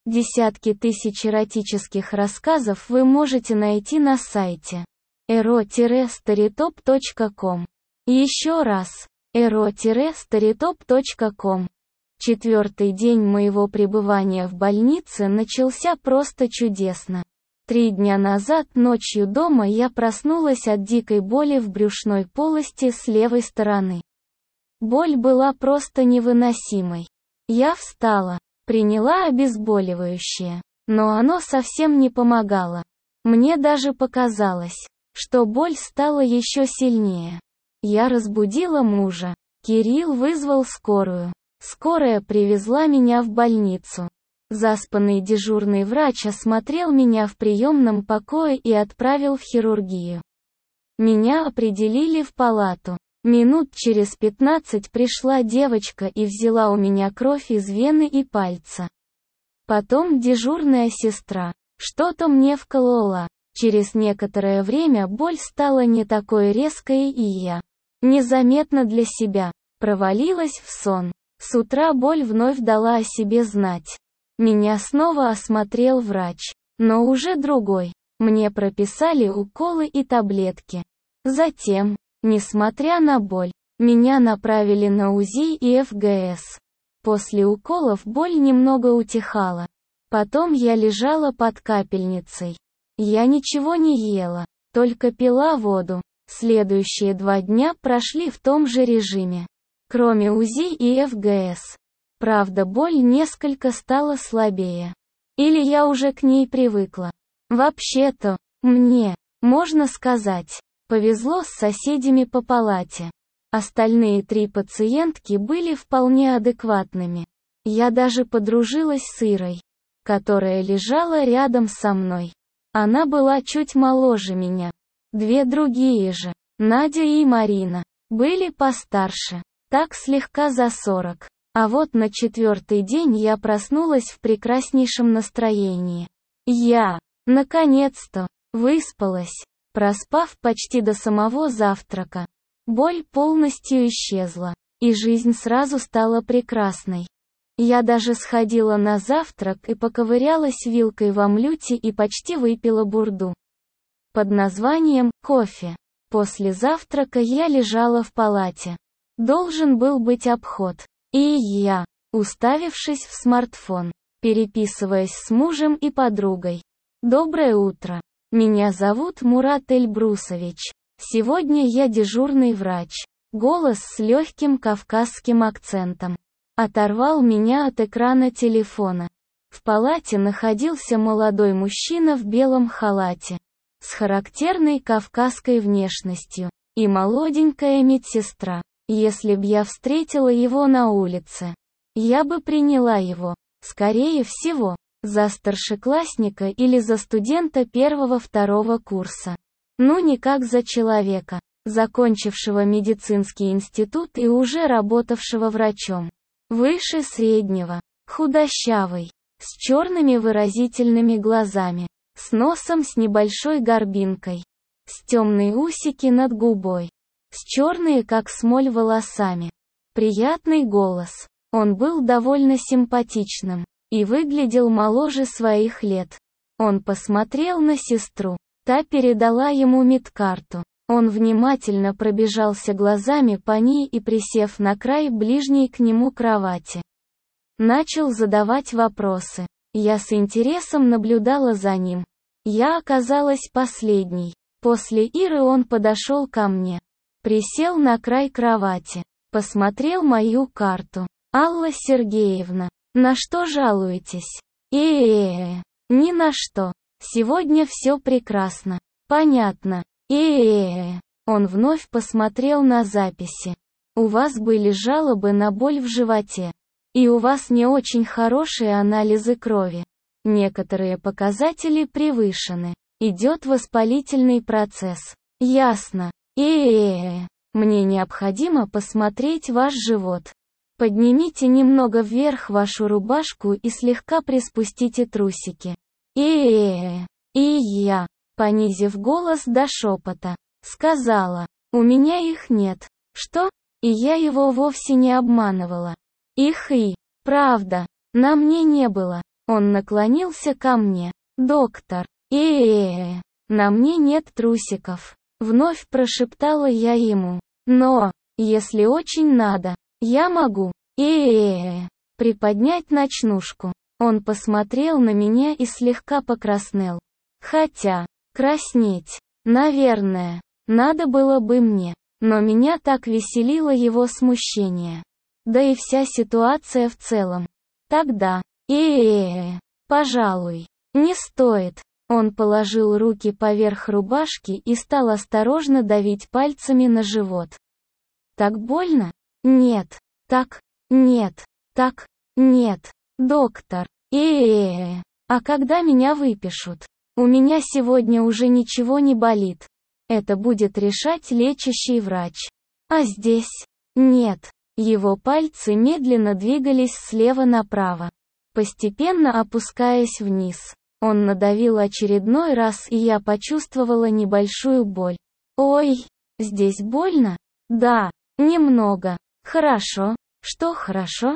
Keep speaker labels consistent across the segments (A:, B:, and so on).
A: Десятки тысяч эротических рассказов вы можете найти на сайте ero-storytop.com. Еще раз, ero-storytop.com. 4-й день моего пребывания в больнице начался просто чудесно. 3 дня назад ночью дома я проснулась от дикой боли в брюшной полости с левой стороны. Боль была просто невыносимой. Я встала, приняла обезболивающее, но оно совсем не помогало. Мне даже показалось, что боль стала еще сильнее. Я разбудила мужа. Кирилл вызвал скорую. Скорая привезла меня в больницу. Заспанный дежурный врач осмотрел меня в приемном покое и отправил в хирургию. Меня определили в палату. Минут через 15 пришла девочка и взяла у меня кровь из вены и пальца. Потом дежурная сестра что-то мне вколола. Через некоторое время боль стала не такой резкой, и я, незаметно для себя, провалилась в сон. С утра боль вновь дала о себе знать. Меня снова осмотрел врач, но уже другой. Мне прописали уколы и таблетки. Затем, несмотря на боль, меня направили на УЗИ и ФГС. После уколов боль немного утихала. Потом я лежала под капельницей. Я ничего не ела, только пила воду. Следующие 2 дня прошли в том же режиме. Кроме УЗИ и ФГС. Правда, боль несколько стала слабее. Или я уже к ней привыкла. Вообще-то, мне, можно сказать, повезло с соседями по палате. Остальные 3 пациентки были вполне адекватными. Я даже подружилась с Ирой, которая лежала рядом со мной. Она была чуть моложе меня. 2 другие же, Надя и Марина, были постарше, так слегка за 40. А вот на 4-й день я проснулась в прекраснейшем настроении. Я, наконец-то, выспалась, проспав почти до самого завтрака. Боль полностью исчезла, и жизнь сразу стала прекрасной. Я даже сходила на завтрак и поковырялась вилкой в омлете и почти выпила бурду под названием «кофе». После завтрака я лежала в палате. Должен был быть обход. И я, уставившись в смартфон, переписываясь с мужем и подругой. Доброе утро. Меня зовут Мурат Эльбрусович. Сегодня я дежурный врач. Голос с легким кавказским акцентом оторвал меня от экрана телефона. В палате находился молодой мужчина в белом халате, с характерной кавказской внешностью, и молоденькая медсестра. Если б я встретила его на улице, я бы приняла его, скорее всего, за старшеклассника или за студента 1-2 курса. Ну не как за человека, закончившего медицинский институт и уже работавшего врачом. Выше среднего, худощавый, с черными выразительными глазами, с носом с небольшой горбинкой, с темные усики над губой, с черные как смоль волосами. Приятный голос. Он был довольно симпатичным и выглядел моложе своих лет. Он посмотрел на сестру. Та передала ему медкарту. Он внимательно пробежался глазами по ней и, присев на край ближней к нему кровати, начал задавать вопросы. Я с интересом наблюдала за ним. Я оказалась последней. После Иры он подошел ко мне. Присел на край кровати. Посмотрел мою карту. «Алла Сергеевна, на что жалуетесь?» Ни на что. Сегодня все прекрасно. Понятно. Он вновь посмотрел на записи. У вас были жалобы на боль в животе. И у вас не очень хорошие анализы крови. Некоторые показатели превышены. Идет воспалительный процесс. Ясно. Мне необходимо посмотреть ваш живот. Поднимите немного вверх вашу рубашку и слегка приспустите трусики. И я, понизив голос до шепота, сказала, у меня их нет. Что? И я его вовсе не обманывала. Их правда, на мне не было. Он наклонился ко мне. «Доктор, на мне нет трусиков», — вновь прошептала я ему. «Но, если очень надо, я могу, приподнять ночнушку». Он посмотрел на меня и слегка покраснел. Хотя, краснеть, наверное, надо было бы мне, но меня так веселило его смущение. Да и вся ситуация в целом. Тогда, пожалуй, не стоит. Он положил руки поверх рубашки и стал осторожно давить пальцами на живот. Так больно? Нет. Так, нет. Так, нет. Доктор, а когда меня выпишут? У меня сегодня уже ничего не болит. Это будет решать лечащий врач. А здесь? Нет. Его пальцы медленно двигались слева направо, постепенно опускаясь вниз. Он надавил очередной раз, и я почувствовала небольшую боль. Ой, здесь больно? Да, немного. Хорошо. Что хорошо?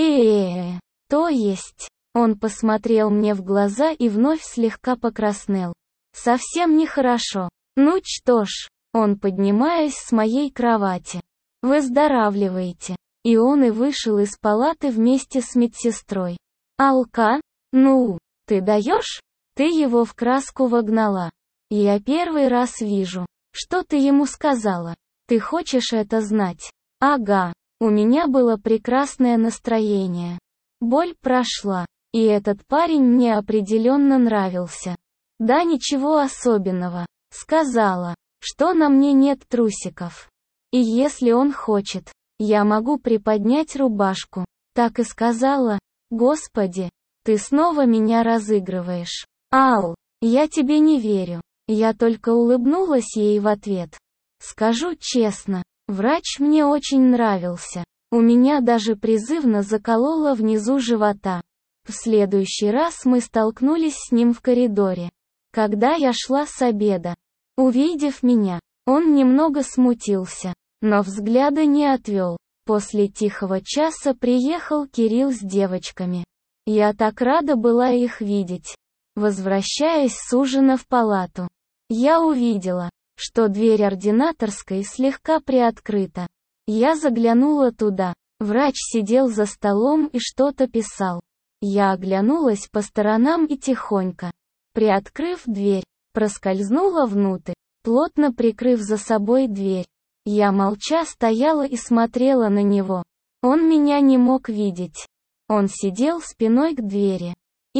A: То есть. Он посмотрел мне в глаза и вновь слегка покраснел. Совсем нехорошо. Ну что ж, он, поднимаясь с моей кровати. Выздоравливайте. И он и вышел из палаты вместе с медсестрой. Алка? Ну, ты даешь? Ты его в краску вогнала. Я первый раз вижу. Что ты ему сказала? Ты хочешь это знать? Ага. У меня было прекрасное настроение. Боль прошла. И этот парень мне определенно нравился. Да, ничего особенного. Сказала, что на мне нет трусиков. И если он хочет, я могу приподнять рубашку. Так и сказала. Господи, ты снова меня разыгрываешь. Ау, я тебе не верю. Я только улыбнулась ей в ответ. Скажу честно, врач мне очень нравился. У меня даже призывно закололо внизу живота. В следующий раз мы столкнулись с ним в коридоре, когда я шла с обеда. Увидев меня, он немного смутился, но взгляда не отвел. После тихого часа приехал Кирилл с девочками. Я так рада была их видеть. Возвращаясь с ужина в палату, я увидела, что дверь ординаторской слегка приоткрыта. Я заглянула туда. Врач сидел за столом и что-то писал. Я оглянулась по сторонам и тихонько, приоткрыв дверь, проскользнула внутрь, плотно прикрыв за собой дверь. Я молча стояла и смотрела на него. Он меня не мог видеть. Он сидел спиной к двери.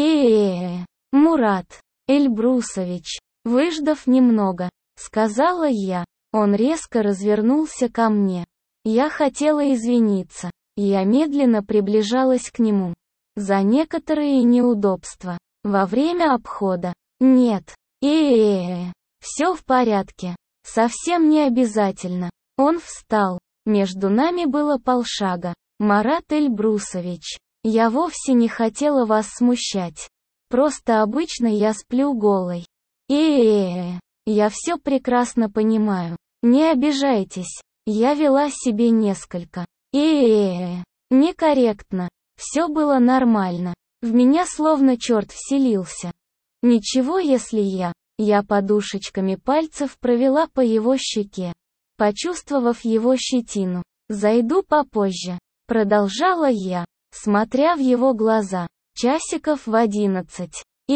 A: Мурат Эльбрусович, выждав немного, сказала я. Он резко развернулся ко мне. Я хотела извиниться. Я медленно приближалась к нему. За некоторые неудобства. Во время обхода. Нет. Все в порядке. Совсем не обязательно. Он встал. Между нами было полшага. Марат Эльбрусович, я вовсе не хотела вас смущать. Просто обычно я сплю голой. Я все прекрасно понимаю. Не обижайтесь. Я вела себя несколько. Некорректно. Все было нормально. В меня словно черт вселился. Ничего, если я подушечками пальцев провела по его щеке, почувствовав его щетину. Зайду попозже. Продолжала я, смотря в его глаза. Часиков в 11.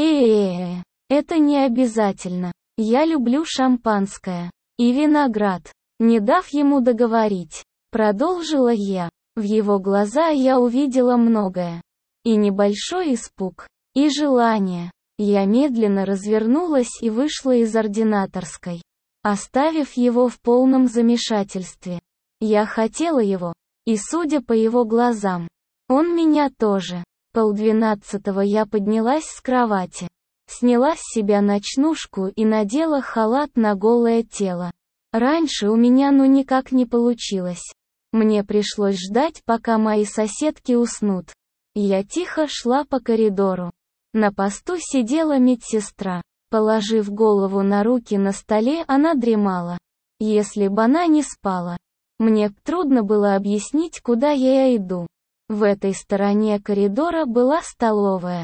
A: Это не обязательно. Я люблю шампанское. И виноград. Не дав ему договорить, продолжила я. В его глаза я увидела многое. И небольшой испуг, и желание. Я медленно развернулась и вышла из ординаторской, оставив его в полном замешательстве. Я хотела его. И судя по его глазам, он меня тоже. 11:30 я поднялась с кровати. Сняла с себя ночнушку и надела халат на голое тело. Раньше у меня никак не получилось. Мне пришлось ждать, пока мои соседки уснут. Я тихо шла по коридору. На посту сидела медсестра. Положив голову на руки на столе, она дремала. Если бы она не спала, мне трудно было объяснить, куда я иду. В этой стороне коридора была столовая.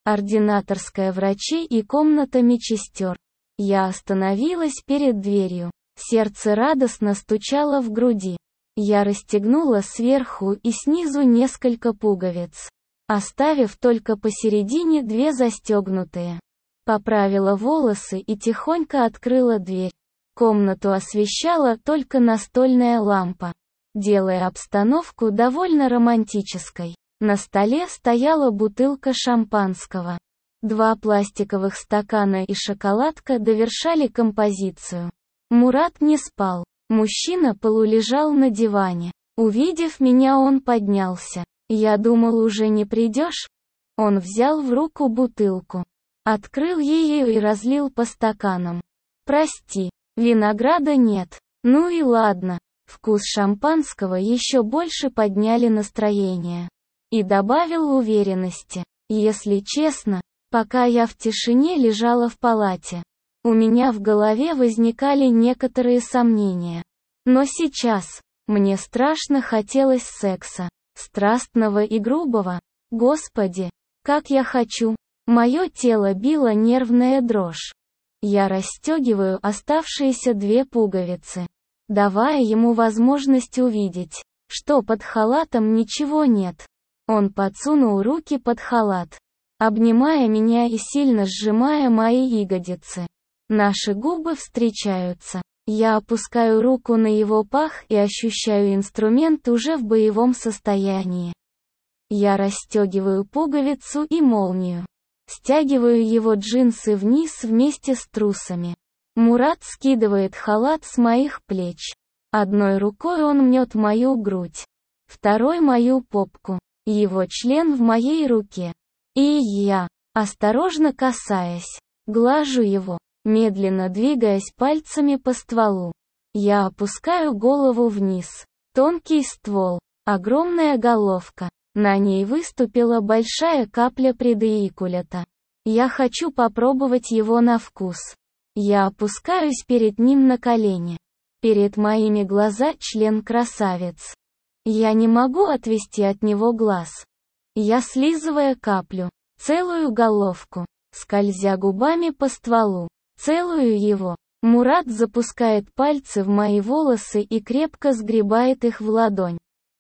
A: ординаторская врачей и комната медсестер. Я остановилась перед дверью. Сердце радостно стучало в груди. Я расстегнула сверху и снизу несколько пуговиц, оставив только посередине 2 застегнутые. Поправила волосы и тихонько открыла дверь. Комнату освещала только настольная лампа, делая обстановку довольно романтической. На столе стояла бутылка шампанского. 2 пластиковых стакана и шоколадка довершали композицию. Мурат не спал. Мужчина полулежал на диване. Увидев меня, он поднялся. «Я думал, уже не придешь?» Он взял в руку бутылку, открыл ее и разлил по стаканам. «Прости, винограда нет». Ну и ладно. Вкус шампанского еще больше подняли настроение. И добавил уверенности. Если честно, пока я в тишине лежала в палате, у меня в голове возникали некоторые сомнения. Но сейчас мне страшно хотелось секса, страстного и грубого. Господи, как я хочу! Мое тело било нервная дрожь. Я расстегиваю оставшиеся 2 пуговицы, давая ему возможность увидеть, что под халатом ничего нет. Он подсунул руки под халат, обнимая меня и сильно сжимая мои ягодицы. Наши губы встречаются. Я опускаю руку на его пах и ощущаю инструмент уже в боевом состоянии. Я расстегиваю пуговицу и молнию. Стягиваю его джинсы вниз вместе с трусами. Мурат скидывает халат с моих плеч. Одной рукой он мнет мою грудь, второй мою попку. Его член в моей руке. И я, осторожно касаясь, глажу его, медленно двигаясь пальцами по стволу. Я опускаю голову вниз. Тонкий ствол, огромная головка. На ней выступила большая капля предоикулята. Я хочу попробовать его на вкус. Я опускаюсь перед ним на колени. Перед моими глаза член красавец. Я не могу отвести от него глаз. Я слизываю каплю, целую головку, скользя губами по стволу, целую его. Мурат запускает пальцы в мои волосы и крепко сгребает их в ладонь.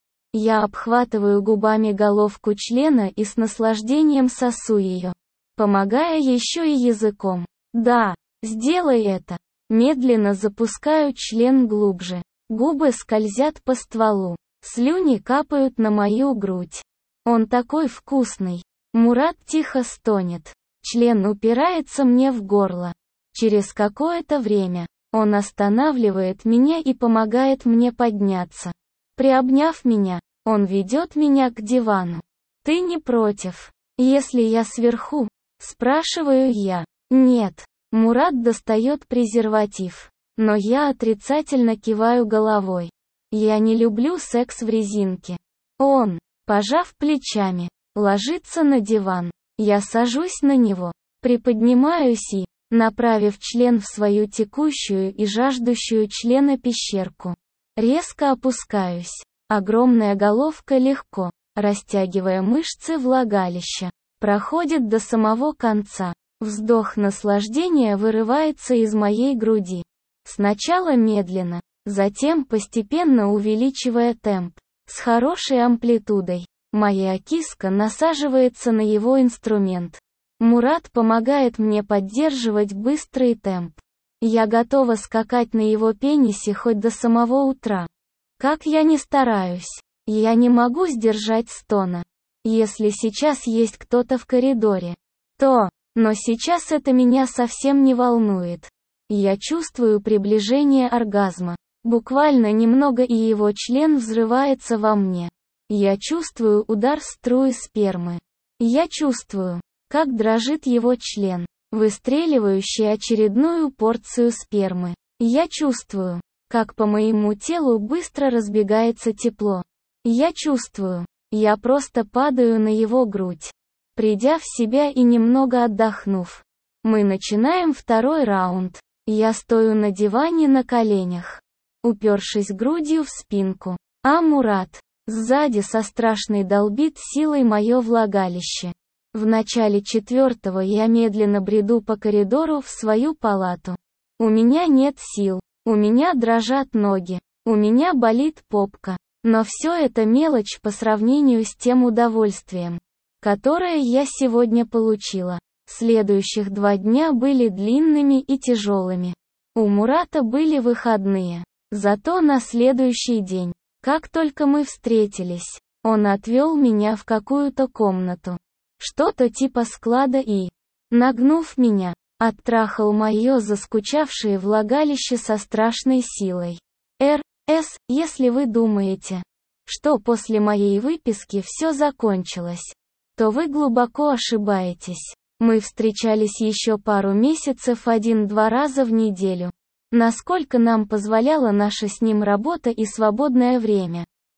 A: Я обхватываю губами головку члена и с наслаждением сосу ее, помогая еще и языком. Да, сделай это. Медленно запускаю член глубже. Губы скользят по стволу. Слюни капают на мою грудь. Он такой вкусный. Мурат тихо стонет. Член упирается мне в горло. Через какое-то время он останавливает меня и помогает мне подняться. Приобняв меня, он ведет меня к дивану. «Ты не против, если я сверху?» – спрашиваю я. «Нет». Мурат достает презерватив. Но я отрицательно киваю головой. Я не люблю секс в резинке. Он, пожав плечами, ложится на диван. Я сажусь на него, приподнимаюсь и, направив член в свою текущую и жаждущую члена пещерку, резко опускаюсь. Огромная головка легко, растягивая мышцы влагалища, проходит до самого конца. Вздох наслаждения вырывается из моей груди. Сначала медленно, затем постепенно увеличивая темп. С хорошей амплитудой. Моя киска насаживается на его инструмент. Мурат помогает мне поддерживать быстрый темп. Я готова скакать на его пенисе хоть до самого утра. Как я ни стараюсь, я не могу сдержать стона. Если сейчас есть кто-то в коридоре, то... Но сейчас это меня совсем не волнует. Я чувствую приближение оргазма. Буквально немного и его член взрывается во мне. Я чувствую удар струи спермы. Я чувствую, как дрожит его член, выстреливающий очередную порцию спермы. Я чувствую, как по моему телу быстро разбегается тепло. Я чувствую, я просто падаю на его грудь. Придя в себя и немного отдохнув, мы начинаем второй раунд. Я стою на диване на коленях, упершись грудью в спинку, а Мурат сзади со страшной долбит силой мое влагалище. В начале 4-го я медленно бреду по коридору в свою палату. У меня нет сил, у меня дрожат ноги, у меня болит попка. Но все это мелочь по сравнению с тем удовольствием, которое я сегодня получила. Следующих 2 дня были длинными и тяжелыми. У Мурата были выходные. Зато на следующий день, как только мы встретились, он отвел меня в какую-то комнату. Что-то типа склада и, нагнув меня, оттрахал мое заскучавшее влагалище со страшной силой. Если вы думаете, что после моей выписки все закончилось, то вы глубоко ошибаетесь. Мы встречались еще пару месяцев 1-2 раза в неделю, насколько нам позволяла наша с ним работа и свободное время.